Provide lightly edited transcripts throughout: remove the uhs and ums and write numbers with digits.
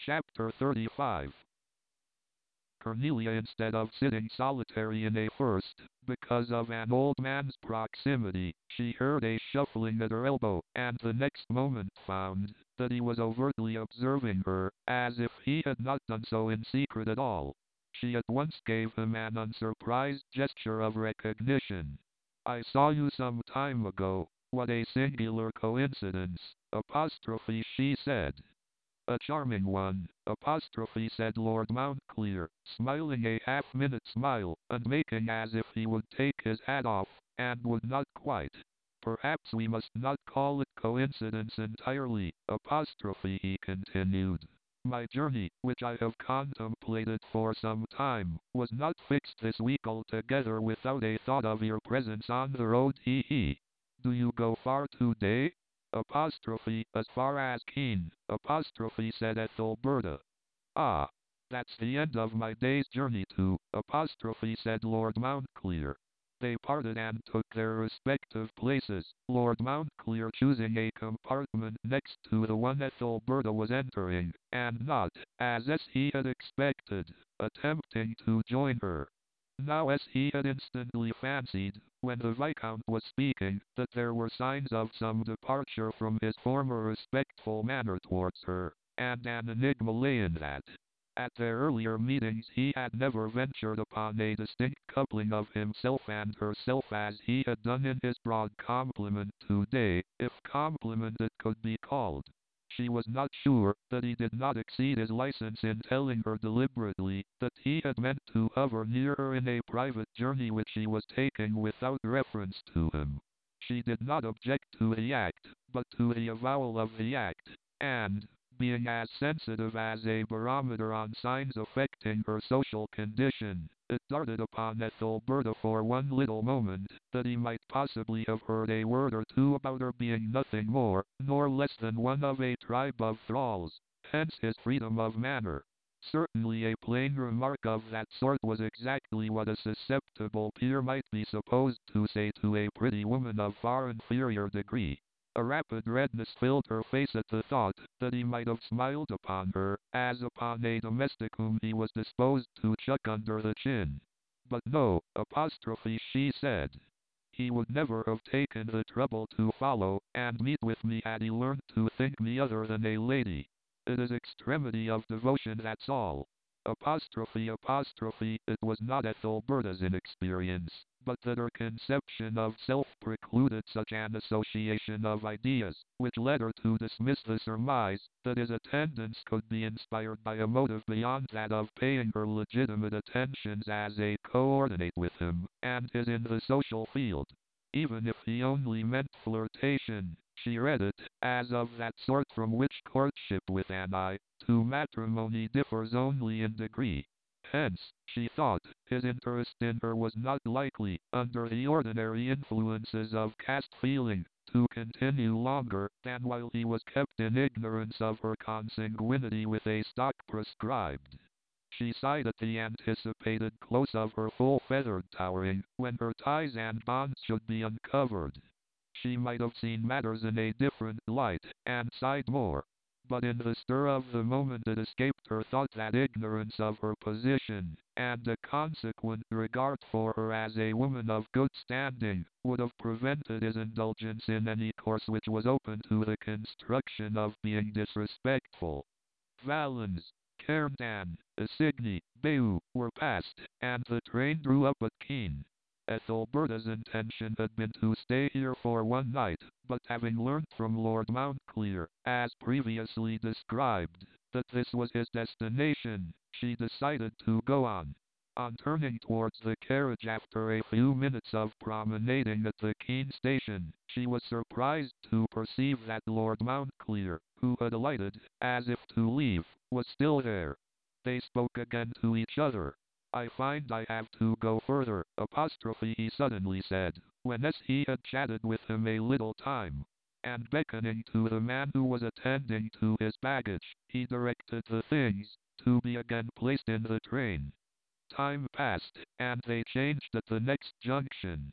Chapter 35. Cornelia, instead of sitting solitary in a first, because of an old man's proximity, she heard a shuffling at her elbow, and the next moment found that he was overtly observing her, as if he had not done so in secret at all. She at once gave him an unsurprised gesture of recognition. "I saw you some time ago. What a singular coincidence, apostrophe," she said. "A charming one," apostrophe, said Lord Mountclear, smiling a half-minute smile, and making as if he would take his hat off, and would not quite. "Perhaps we must not call it coincidence entirely, apostrophe," he continued. "My journey, which I have contemplated for some time, was not fixed this week altogether without a thought of your presence on the road. He. Do you go far today?" Apostrophe, "As far as Keene," apostrophe, said Ethelberta. "Ah, that's the end of my day's journey too," apostrophe, said Lord Mountclear. They parted and took their respective places, Lord Mountclear choosing a compartment next to the one Ethelberta was entering, and not, as he had expected, attempting to join her. Now, as he had instantly fancied, when the Viscount was speaking, that there were signs of some departure from his former respectful manner towards her, and an enigma lay in that. At their earlier meetings he had never ventured upon a distinct coupling of himself and herself as he had done in his broad compliment today, if compliment it could be called. She was not sure that he did not exceed his license in telling her deliberately that he had meant to hover near her in a private journey which he was taking without reference to him. She did not object to the act, but to the avowal of the act, and, being as sensitive as a barometer on signs affecting her social condition, it darted upon Ethelberta for one little moment that he might possibly have heard a word or two about her being nothing more nor less than one of a tribe of thralls, hence his freedom of manner. Certainly a plain remark of that sort was exactly what a susceptible peer might be supposed to say to a pretty woman of far inferior degree. A rapid redness filled her face at the thought that he might have smiled upon her, as upon a domestic whom he was disposed to chuck under the chin. But no, apostrophe, she said. He would never have taken the trouble to follow and meet with me had he learned to think me other than a lady. It is extremity of devotion, that's all. Apostrophe, it was not Ethelberta's inexperience, but that her conception of self precluded such an association of ideas, which led her to dismiss the surmise that his attendance could be inspired by a motive beyond that of paying her legitimate attentions as a coordinate with him, and his in the social field. Even if he only meant flirtation, she read it as of that sort from which courtship with an eye to matrimony differs only in degree. Hence, she thought, his interest in her was not likely, under the ordinary influences of caste feeling, to continue longer than while he was kept in ignorance of her consanguinity with a stock prescribed. She sighed at the anticipated close of her full-feathered towering, when her ties and bonds should be uncovered. She might have seen matters in a different light, and sighed more. But in the stir of the moment it escaped her thought that ignorance of her position, and a consequent regard for her as a woman of good standing, would have prevented his indulgence in any course which was open to the construction of being disrespectful. Valens, Cairndan, Isigny, Bayeux were passed, and the train drew up at Keene. Ethelberta's intention had been to stay here for one night, but having learnt from Lord Mountclear, as previously described, that this was his destination, she decided to go on. On turning towards the carriage after a few minutes of promenading at the Keene station, she was surprised to perceive that Lord Mountclear, who had alighted, as if to leave, was still there. They spoke again to each other. "I find I have to go further," apostrophe, he suddenly said, when he had chatted with him a little time. And beckoning to the man who was attending to his baggage, he directed the things to be again placed in the train. Time passed, and they changed at the next junction.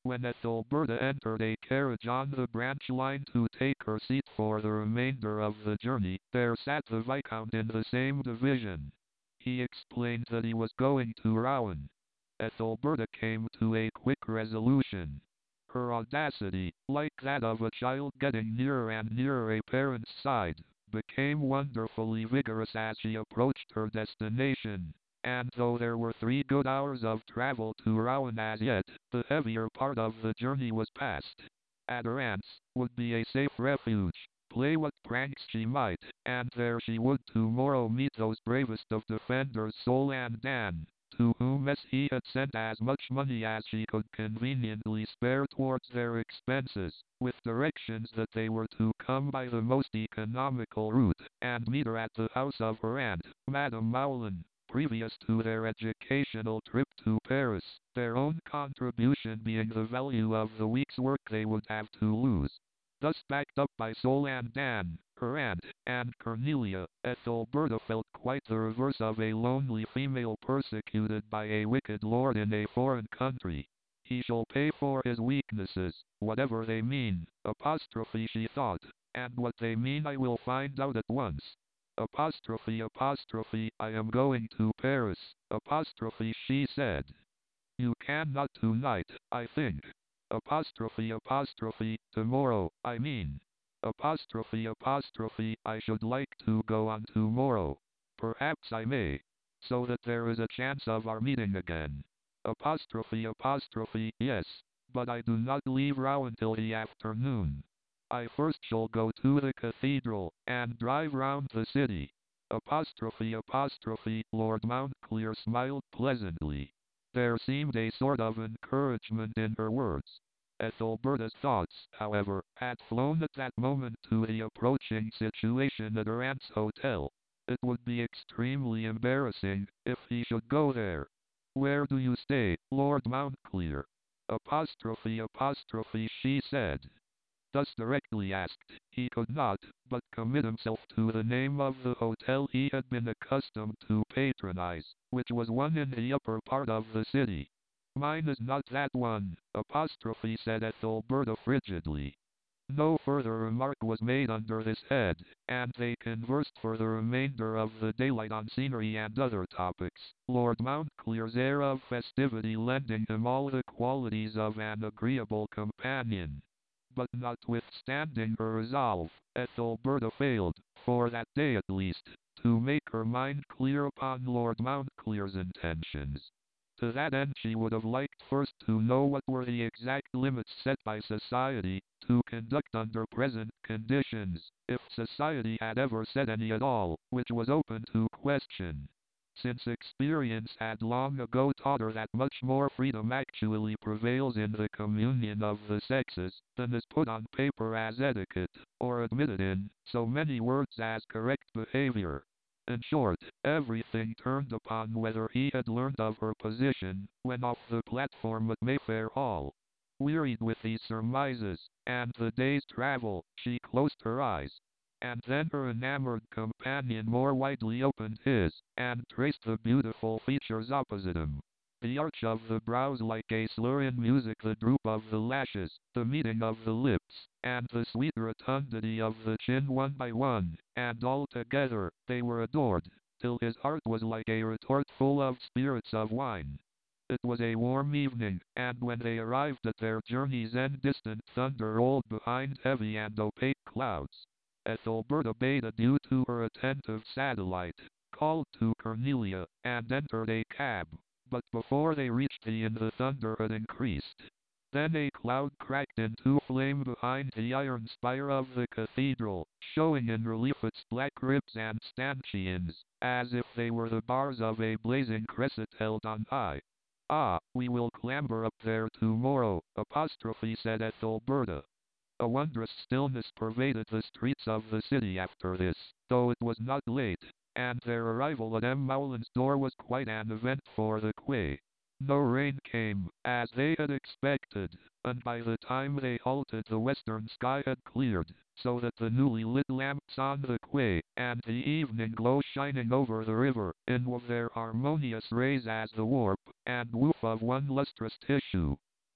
When Ethelberta entered a carriage on the branch line to take her seat for the remainder of the journey, there sat the Viscount in the same division. He explained that he was going to Rouen. Ethelberta came to a quick resolution. Her audacity, like that of a child getting nearer and nearer a parent's side, became wonderfully vigorous as she approached her destination. And though there were 3 good hours of travel to Rouen as yet, the heavier part of the journey was past. Adorance would be a safe refuge. Play what pranks she might, and there she would tomorrow meet those bravest of defenders, Sol and Dan, to whom he had sent as much money as she could conveniently spare towards their expenses, with directions that they were to come by the most economical route, and meet her at the house of her aunt, Madame Moulin. Previous to their educational trip to Paris, their own contribution being the value of the week's work they would have to lose. Thus backed up by Sol and Dan, her aunt, and Cornelia, Ethelberta felt quite the reverse of a lonely female persecuted by a wicked lord in a foreign country. He shall pay for his weaknesses, whatever they mean, apostrophe she thought, and what they mean I will find out at once. Apostrophe apostrophe I am going to Paris, apostrophe she said. You cannot tonight, I think. Apostrophe apostrophe tomorrow, I mean. Apostrophe apostrophe I should like to go on tomorrow. Perhaps I may. So that there is a chance of our meeting again. Apostrophe apostrophe yes, but I do not leave Rouen till the afternoon. I first shall go to the cathedral, and drive round the city. Apostrophe apostrophe Lord Mountclear smiled pleasantly. There seemed a sort of encouragement in her words. Ethelberta's thoughts, however, had flown at that moment to the approaching situation at her aunt's hotel. It would be extremely embarrassing if he should go there. Where do you stay, Lord Mountclear? Apostrophe apostrophe she said. Thus directly asked, he could not but commit himself to the name of the hotel he had been accustomed to patronize, which was one in the upper part of the city. Mine is not that one, apostrophe said Ethelberta frigidly. No further remark was made under this head, and they conversed for the remainder of the daylight on scenery and other topics, Lord Mountclear's air of festivity lending him all the qualities of an agreeable companion. But notwithstanding her resolve, Ethelberta failed, for that day at least, to make her mind clear upon Lord Mountclear's intentions. To that end she would have liked first to know what were the exact limits set by society, to conduct under present conditions, if society had ever set any at all, which was open to question. Since experience had long ago taught her that much more freedom actually prevails in the communion of the sexes, than is put on paper as etiquette, or admitted in so many words as correct behavior. In short, everything turned upon whether he had learned of her position, when off the platform at Mayfair Hall. Wearied with these surmises, and the day's travel, she closed her eyes. And then her enamored companion more widely opened his, and traced the beautiful features opposite him. The arch of the brows like a slur in music, the droop of the lashes, the meeting of the lips, and the sweet rotundity of the chin one by one, and all together, they were adored, till his heart was like a retort full of spirits of wine. It was a warm evening, and when they arrived at their journey's end distant thunder rolled behind heavy and opaque clouds. Ethelberta bade adieu to her attentive satellite, called to Cornelia, and entered a cab. But before they reached the inn the thunder had increased. Then a cloud cracked into flame behind the iron spire of the cathedral, showing in relief its black ribs and stanchions, as if they were the bars of a blazing cresset held on high. Ah, we will clamber up there tomorrow, apostrophe said Ethelberta. A wondrous stillness pervaded the streets of the city after this, though it was not late, and their arrival at M. Moulin's door was quite an event for the quay. No rain came, as they had expected, and by the time they halted the western sky had cleared, so that the newly lit lamps on the quay, and the evening glow shining over the river, in wove their harmonious rays as the warp and woof of one lustrous tissue.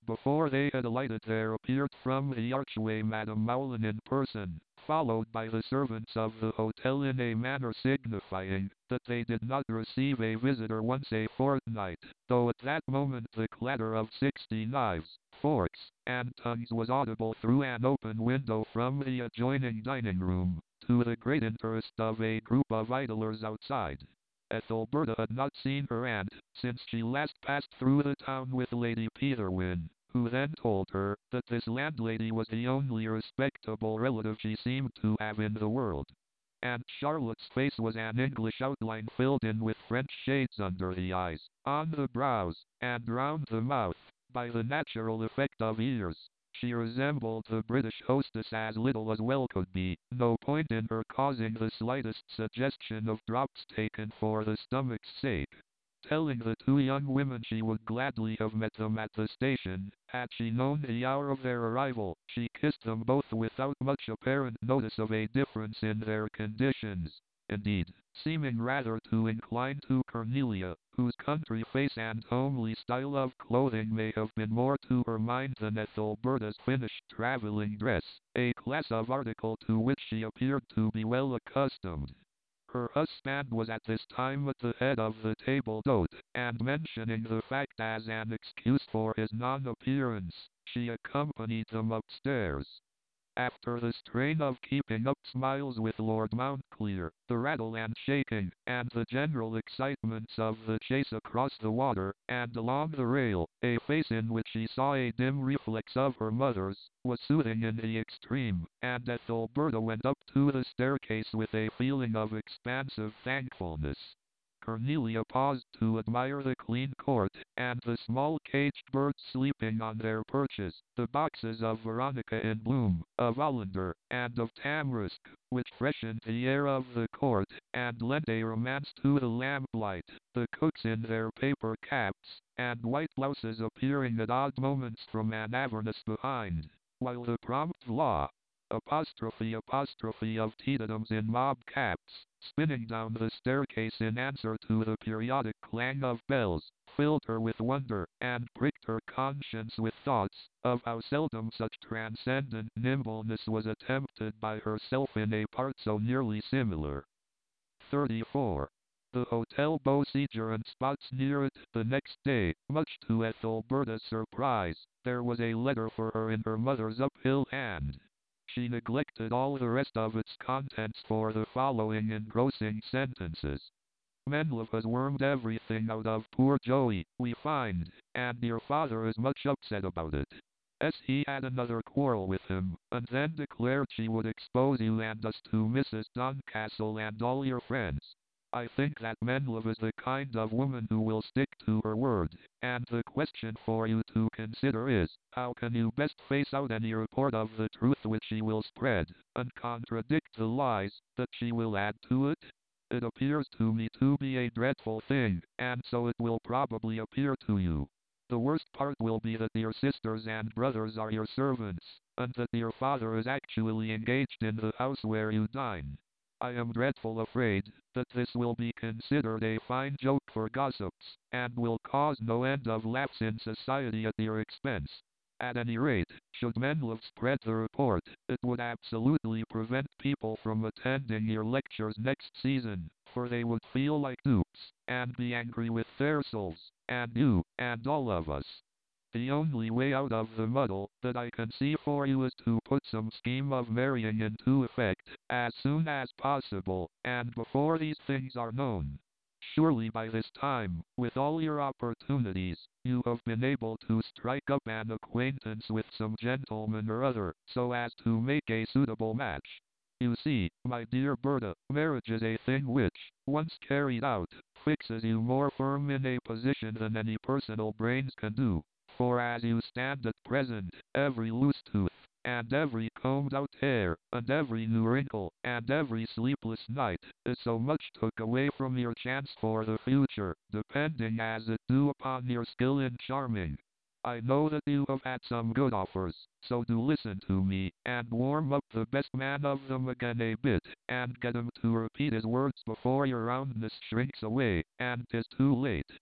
Before they had alighted there appeared from the archway Madame Mowlin in person, followed by the servants of the hotel in a manner signifying that they did not receive a visitor once a fortnight, though at that moment the clatter of 60 knives, forks, and tongues was audible through an open window from the adjoining dining room, to the great interest of a group of idlers outside. Ethelberta had not seen her aunt since she last passed through the town with Lady Peterwin, who then told her that this landlady was the only respectable relative she seemed to have in the world. And Charlotte's face was an English outline filled in with French shades under the eyes, on the brows, and round the mouth, by the natural effect of years. She resembled the British hostess as little as well could be, no point in her causing the slightest suggestion of drops taken for the stomach's sake. Telling the two young women she would gladly have met them at the station, had she known the hour of their arrival, she kissed them both without much apparent notice of a difference in their conditions. Indeed, seeming rather to incline to Cornelia, whose country face and homely style of clothing may have been more to her mind than Ethelberta's finished traveling dress, a class of article to which she appeared to be well accustomed. Her husband was at this time at the head of the table d'hote, and mentioning the fact as an excuse for his non-appearance, she accompanied them upstairs. After the strain of keeping up smiles with Lord Mountclear, the rattle and shaking, and the general excitements of the chase across the water, and along the rail, a face in which she saw a dim reflex of her mother's, was soothing in the extreme, and Ethelberta went up to the staircase with a feeling of expansive thankfulness. Cornelia paused to admire the clean court, and the small caged birds sleeping on their perches, the boxes of veronica in bloom, of oleander, and of tamarisk, which freshened the air of the court, and lent a romance to the lamplight, the cooks in their paper caps, and white blouses appearing at odd moments from an Avernus behind, while the prompt Vla, apostrophe of Teetums in mob caps, spinning down the staircase in answer to the periodic clang of bells, filled her with wonder, and pricked her conscience with thoughts of how seldom such transcendent nimbleness was attempted by herself in a part so nearly similar. 34. The Hotel Beausejour and spots near it. The next day, much to Ethelberta's surprise, there was a letter for her in her mother's uphill hand. She neglected all the rest of its contents for the following engrossing sentences. Menlove has wormed everything out of poor Joey, we find, and your father is much upset about it. He had another quarrel with him, and then declared she would expose you and us to Mrs. Doncastle and all your friends. I think that Menlove is the kind of woman who will stick to her word, and the question for you to consider is, how can you best face out any report of the truth which she will spread, and contradict the lies that she will add to it? It appears to me to be a dreadful thing, and so it will probably appear to you. The worst part will be that your sisters and brothers are your servants, and that your father is actually engaged in the house where you dine. I am dreadful afraid that this will be considered a fine joke for gossips, and will cause no end of laughs in society at your expense. At any rate, should Menlove spread the report, it would absolutely prevent people from attending your lectures next season, for they would feel like dupes, and be angry with their souls, and you, and all of us. The only way out of the muddle that I can see for you is to put some scheme of marrying into effect, as soon as possible, and before these things are known. Surely by this time, with all your opportunities, you have been able to strike up an acquaintance with some gentleman or other, so as to make a suitable match. You see, my dear Berta, marriage is a thing which, once carried out, fixes you more firm in a position than any personal brains can do. For as you stand at present, every loose tooth, and every combed out hair, and every new wrinkle, and every sleepless night, is so much took away from your chance for the future, depending as it do upon your skill in charming. I know that you have had some good offers, so do listen to me, and warm up the best man of them again a bit, and get him to repeat his words before your roundness shrinks away, and 'tis too late.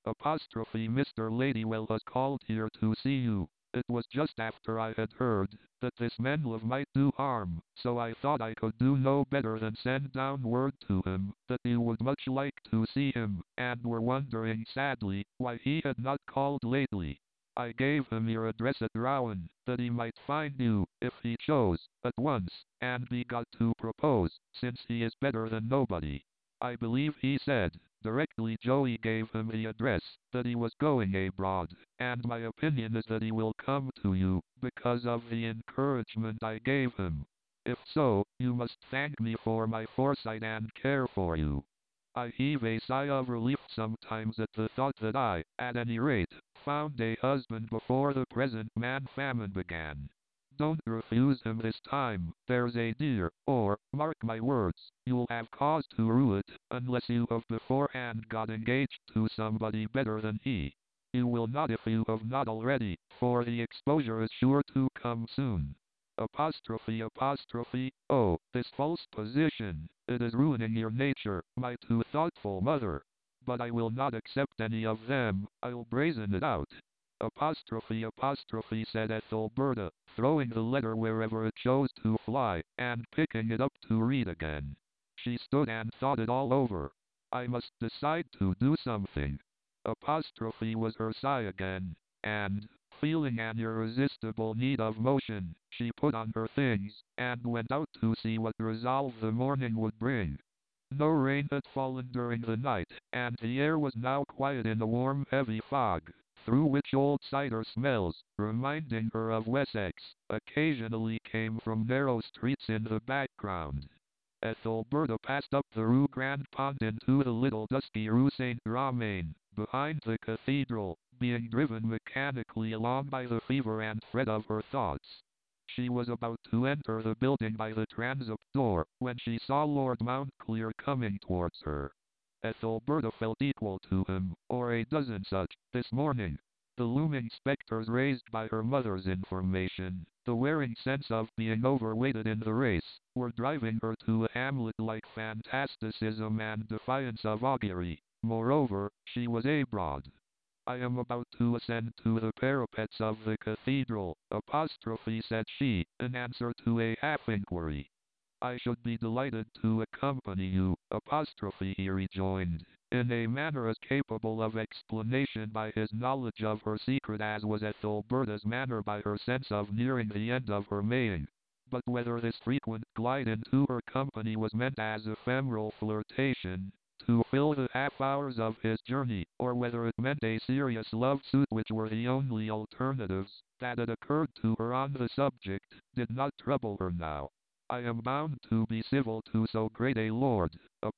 Apostrophe Mr. Ladywell has called here to see you. It was just after I had heard that this Menlove might do harm, so I thought I could do no better than send down word to him that you would much like to see him, and were wondering sadly why he had not called lately. I gave him your address at Rowan, that he might find you, if he chose, at once, and be got to propose, since he is better than nobody. I believe he said, directly Joey gave him the address, that he was going abroad, and my opinion is that he will come to you, because of the encouragement I gave him. If so, you must thank me for my foresight and care for you. I heave a sigh of relief sometimes at the thought that I, at any rate, found a husband before the present man-famine began. Don't refuse him this time, there's a dear, or, mark my words, you'll have cause to rue it, unless you have beforehand got engaged to somebody better than he. You will not if you have not already, for the exposure is sure to come soon. Oh, this false position, it is ruining your nature, my too thoughtful mother. But I will not accept any of them, I'll brazen it out. Said Ethelberta, throwing the letter wherever it chose to fly, and picking it up to read again. She stood and thought it all over. I must decide to do something. Was her sigh again, and, feeling an irresistible need of motion, she put on her things, and went out to see what resolve the morning would bring. No rain had fallen during the night, and the air was now quiet in a warm heavy fog, through which old cider smells, reminding her of Wessex, occasionally came from narrow streets in the background. Ethelberta passed up the Rue Grand Pont into the little dusky Rue Saint-Romain, behind the cathedral, being driven mechanically along by the fever and fret of her thoughts. She was about to enter the building by the transept door, when she saw Lord Mountclear coming towards her. Ethelberta felt equal to him, or a dozen such, this morning. The looming spectres raised by her mother's information, the wearing sense of being overweighted in the race, were driving her to a Hamlet-like fantasticism and defiance of augury. Moreover, she was abroad. I am about to ascend to the parapets of the cathedral, said she, in answer to a half-inquiry. I should be delighted to accompany you, he rejoined, in a manner as capable of explanation by his knowledge of her secret as was Ethelberta's manner by her sense of nearing the end of her maying. But whether this frequent glide into her company was meant as ephemeral flirtation, to fill the half hours of his journey, or whether it meant a serious love suit which were the only alternatives that had occurred to her on the subject, did not trouble her now. I am bound to be civil to so great a lord,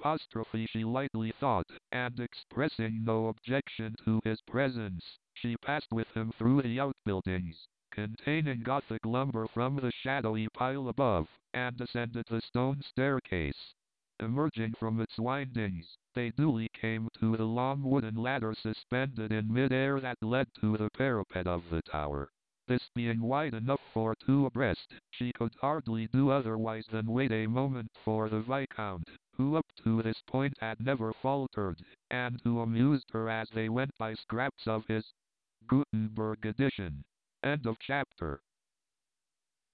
she lightly thought, and expressing no objection to his presence, she passed with him through the outbuildings, containing Gothic lumber from the shadowy pile above, and ascended the stone staircase. Emerging from its windings, they duly came to the long wooden ladder suspended in mid-air that led to the parapet of the tower. This being wide enough for two abreast, she could hardly do otherwise than wait a moment for the Viscount, who up to this point had never faltered, and who amused her as they went by scraps of his Gutenberg edition. End of chapter.